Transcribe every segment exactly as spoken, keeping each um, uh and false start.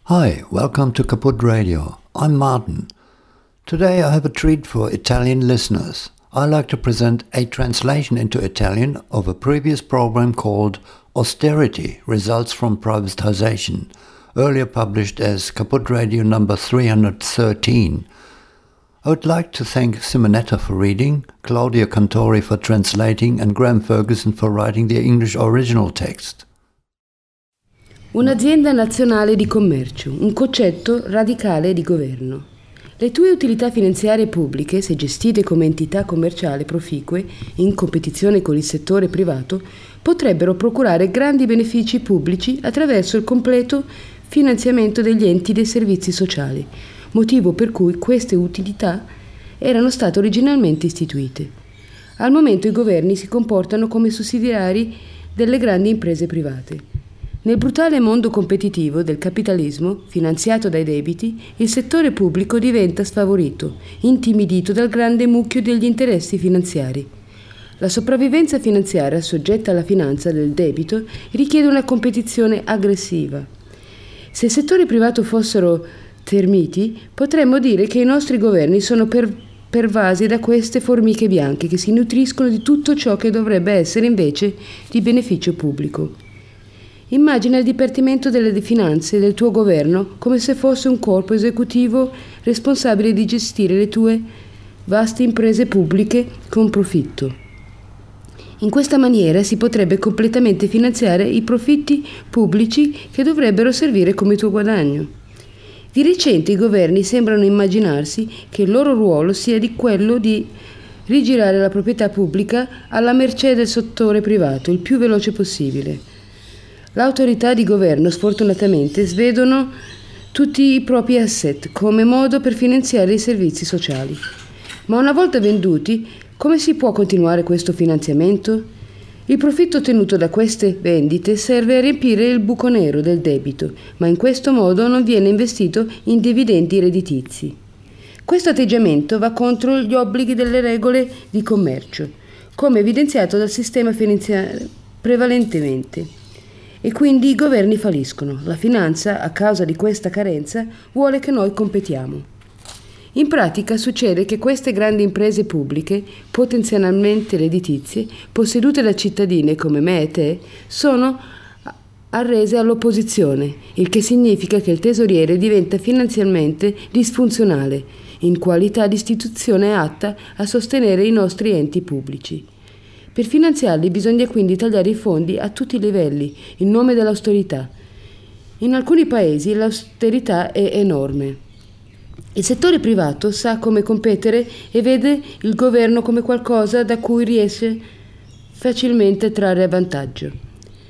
Hi, welcome to Kaput Radio. I'm Martin. Today I have a treat for Italian listeners. I like to present a translation into Italian of a previous program called Austerity, Results from Privatization, earlier published as Kaput Radio number three hundred thirteen. I would like to thank Simonetta for reading, Claudia Cantori for translating, and Graham Ferguson for writing the English original text. Un'azienda nazionale di commercio, un concetto radicale di governo. Le tue utilità finanziarie pubbliche, se gestite come entità commerciale proficue, in competizione con il settore privato, potrebbero procurare grandi benefici pubblici attraverso il completo finanziamento degli enti dei servizi sociali, motivo per cui queste utilità erano state originalmente istituite. Al momento i governi si comportano come sussidiari delle grandi imprese private. Nel brutale mondo competitivo del capitalismo, finanziato dai debiti, il settore pubblico diventa sfavorito, intimidito dal grande mucchio degli interessi finanziari. La sopravvivenza finanziaria soggetta alla finanza del debito richiede una competizione aggressiva. Se il settore privato fossero termiti, potremmo dire che i nostri governi sono per, pervasi da queste formiche bianche che si nutriscono di tutto ciò che dovrebbe essere invece di beneficio pubblico. Immagina il Dipartimento delle Finanze del tuo governo come se fosse un corpo esecutivo responsabile di gestire le tue vaste imprese pubbliche con profitto. In questa maniera si potrebbe completamente finanziare i profitti pubblici che dovrebbero servire come tuo guadagno. Di recente i governi sembrano immaginarsi che il loro ruolo sia di quello di rigirare la proprietà pubblica alla mercé del settore privato il più veloce possibile. L'autorità di governo sfortunatamente svedono tutti i propri asset come modo per finanziare i servizi sociali. Ma una volta venduti, come si può continuare questo finanziamento? Il profitto ottenuto da queste vendite serve a riempire il buco nero del debito, ma in questo modo non viene investito in dividendi redditizi. Questo atteggiamento va contro gli obblighi delle regole di commercio, come evidenziato dal sistema finanziario prevalentemente. E quindi i governi falliscono. La finanza, a causa di questa carenza, vuole che noi competiamo. In pratica succede che queste grandi imprese pubbliche, potenzialmente redditizie, possedute da cittadini come me e te, sono arrese all'opposizione, il che significa che il tesoriere diventa finanziariamente disfunzionale, in qualità di istituzione atta a sostenere i nostri enti pubblici. Per finanziarli bisogna quindi tagliare i fondi a tutti i livelli, in nome dell'austerità. In alcuni paesi l'austerità è enorme. Il settore privato sa come competere e vede il governo come qualcosa da cui riesce facilmente a trarre vantaggio.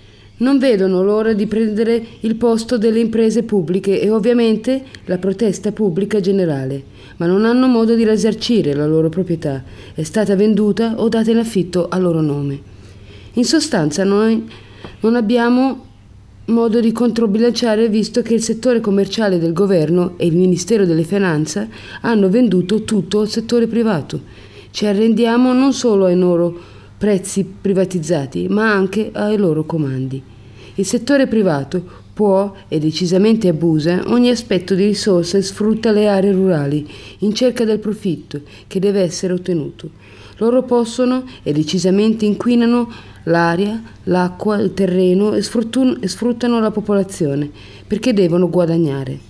Non vedono l'ora di prendere il posto delle imprese pubbliche e ovviamente la protesta pubblica generale, ma non hanno modo di risarcire la loro proprietà, è stata venduta o data in affitto a loro nome. In sostanza noi non abbiamo modo di controbilanciare visto che il settore commerciale del governo e il Ministero delle Finanze hanno venduto tutto al settore privato. Ci arrendiamo non solo ai loro prezzi privatizzati, ma anche ai loro comandi. Il settore privato può e decisamente abusa ogni aspetto di risorsa e sfrutta le aree rurali in cerca del profitto che deve essere ottenuto. Loro possono e decisamente inquinano l'aria, l'acqua, il terreno e sfruttano la popolazione perché devono guadagnare.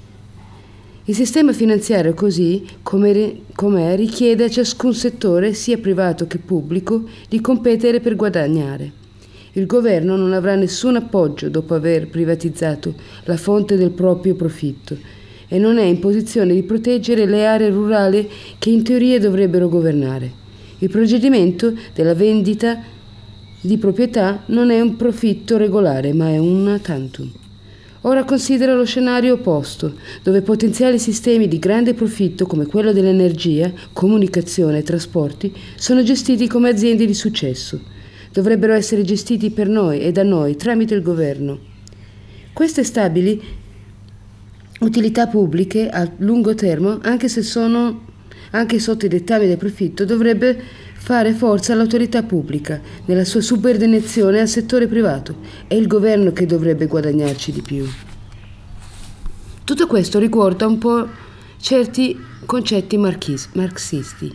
Il sistema finanziario così com'è richiede a ciascun settore, sia privato che pubblico, di competere per guadagnare. Il governo non avrà nessun appoggio dopo aver privatizzato la fonte del proprio profitto e non è in posizione di proteggere le aree rurali che in teoria dovrebbero governare. Il procedimento della vendita di proprietà non è un profitto regolare, ma è un tantum. Ora considera lo scenario opposto, dove potenziali sistemi di grande profitto come quello dell'energia, comunicazione e trasporti sono gestiti come aziende di successo. Dovrebbero essere gestiti per noi e da noi tramite il governo. Queste stabili utilità pubbliche a lungo termine, anche se sono anche sotto i dettami del profitto, dovrebbe fare forza all'autorità pubblica nella sua subordinazione al settore privato. È il governo che dovrebbe guadagnarci di più. Tutto questo ricorda un po' certi concetti marchis- marxisti.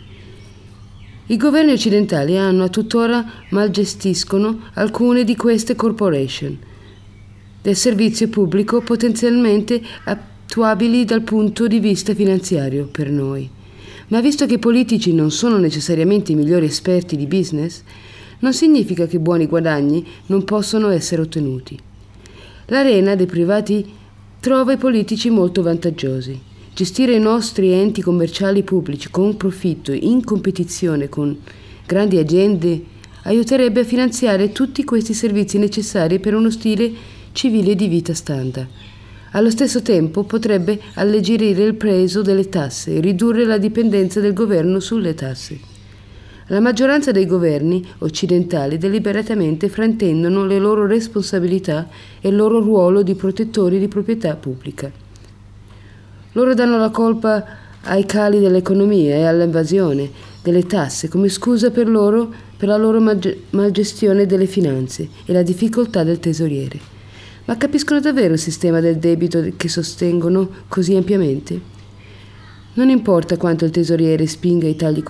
I governi occidentali hanno a tuttora malgestiscono alcune di queste corporation del servizio pubblico potenzialmente attuabili dal punto di vista finanziario per noi. Ma visto che i politici non sono necessariamente i migliori esperti di business, non significa che buoni guadagni non possono essere ottenuti. L'arena dei privati trova i politici molto vantaggiosi. Gestire i nostri enti commerciali pubblici con profitto in competizione con grandi aziende aiuterebbe a finanziare tutti questi servizi necessari per uno stile civile di vita standard. Allo stesso tempo potrebbe alleggerire il peso delle tasse e ridurre la dipendenza del governo sulle tasse. La maggioranza dei governi occidentali deliberatamente fraintendono le loro responsabilità e il loro ruolo di protettori di proprietà pubblica. Loro danno la colpa ai cali dell'economia e all'invasione delle tasse come scusa per, loro, per la loro malgestione delle finanze e la difficoltà del tesoriere. Ma capiscono davvero il sistema del debito che sostengono così ampiamente? Non importa quanto il tesoriere spinga i tagli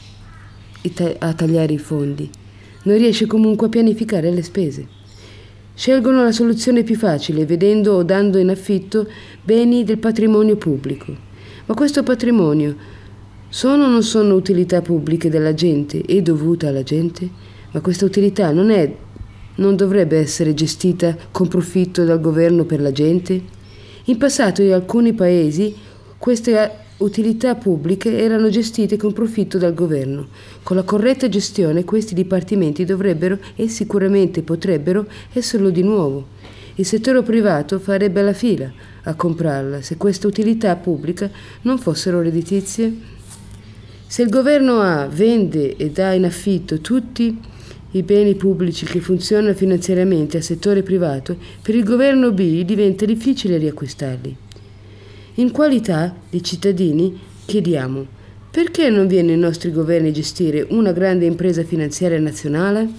a tagliare i fondi, non riesce comunque a pianificare le spese. Scelgono la soluzione più facile, vedendo o dando in affitto beni del patrimonio pubblico. Ma questo patrimonio sono o non sono utilità pubbliche della gente e dovuta alla gente? Ma questa utilità non è, non dovrebbe essere gestita con profitto dal governo per la gente? In passato in alcuni paesi queste utilità pubbliche erano gestite con profitto dal governo. Con la corretta gestione questi dipartimenti dovrebbero e sicuramente potrebbero esserlo di nuovo. Il settore privato farebbe la fila a comprarla se queste utilità pubbliche non fossero redditizie. Se il governo A vende e dà in affitto tutti i beni pubblici che funzionano finanziariamente al settore privato, per il governo B diventa difficile riacquistarli. In qualità di cittadini chiediamo: perché non viene ai nostri governi a gestire una grande impresa finanziaria nazionale?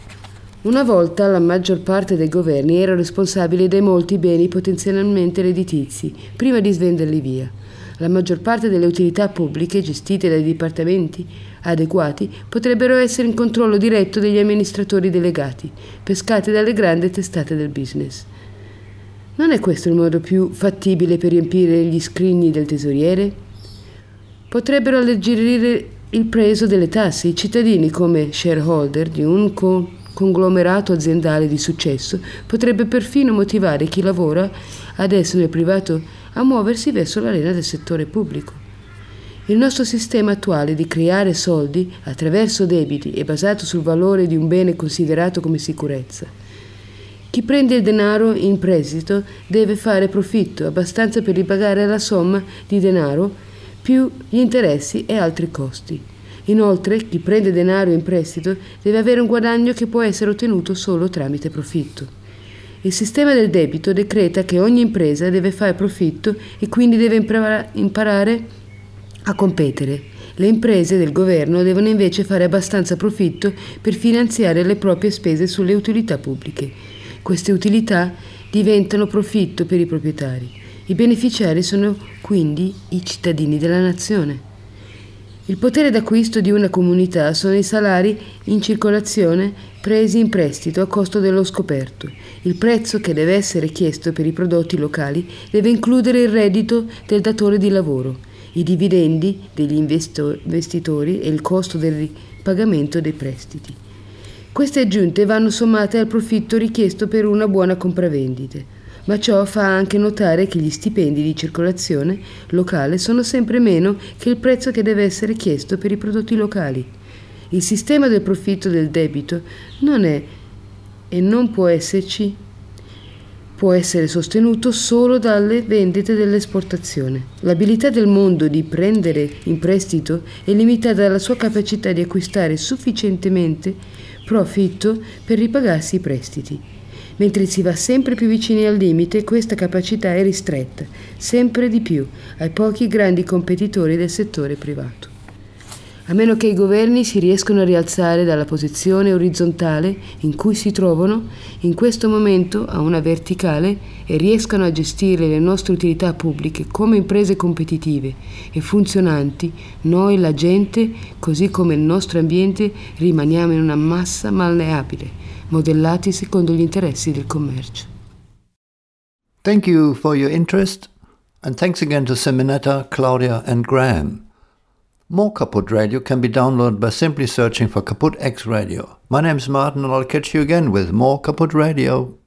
Una volta la maggior parte dei governi era responsabile dei molti beni potenzialmente redditizi prima di svenderli via. La maggior parte delle utilità pubbliche gestite dai dipartimenti adeguati potrebbero essere in controllo diretto degli amministratori delegati, pescati dalle grandi testate del business. Non è questo il modo più fattibile per riempire gli scrigni del tesoriere? Potrebbero alleggerire il peso delle tasse. I cittadini, come shareholder di un con- conglomerato aziendale di successo, potrebbe perfino motivare chi lavora adesso nel privato a muoversi verso l'arena del settore pubblico. Il nostro sistema attuale di creare soldi attraverso debiti è basato sul valore di un bene considerato come sicurezza. Chi prende il denaro in prestito deve fare profitto abbastanza per ripagare la somma di denaro più gli interessi e altri costi. Inoltre, chi prende denaro in prestito deve avere un guadagno che può essere ottenuto solo tramite profitto. Il sistema del debito decreta che ogni impresa deve fare profitto e quindi deve imparare a competere. Le imprese del governo devono invece fare abbastanza profitto per finanziare le proprie spese sulle utilità pubbliche. Queste utilità diventano profitto per i proprietari. I beneficiari sono quindi i cittadini della nazione. Il potere d'acquisto di una comunità sono i salari in circolazione presi in prestito a costo dello scoperto. Il prezzo che deve essere chiesto per i prodotti locali deve includere il reddito del datore di lavoro, i dividendi degli investo- investitori e il costo del pagamento dei prestiti. Queste aggiunte vanno sommate al profitto richiesto per una buona compravendite, ma ciò fa anche notare che gli stipendi di circolazione locale sono sempre meno che il prezzo che deve essere chiesto per i prodotti locali. Il sistema del profitto del debito non è e non può esserci, può essere sostenuto solo dalle vendite dell'esportazione. L'abilità del mondo di prendere in prestito è limitata dalla sua capacità di acquistare sufficientemente profitto per ripagarsi i prestiti. Mentre si va sempre più vicini al limite, questa capacità è ristretta sempre di più ai pochi grandi competitori del settore privato. A meno che i governi si riescano a rialzare dalla posizione orizzontale in cui si trovano in questo momento a una verticale e riescano a gestire le nostre utilità pubbliche come imprese competitive e funzionanti, noi, la gente, così come il nostro ambiente, rimaniamo in una massa malleabile, modellati secondo gli interessi del commercio. Thank you for your interest, and thanks again to Simonetta, Claudia and Graham. More Kaput Radio can be downloaded by simply searching for Kaput X Radio. My name's Martin and I'll catch you again with more Kaput Radio.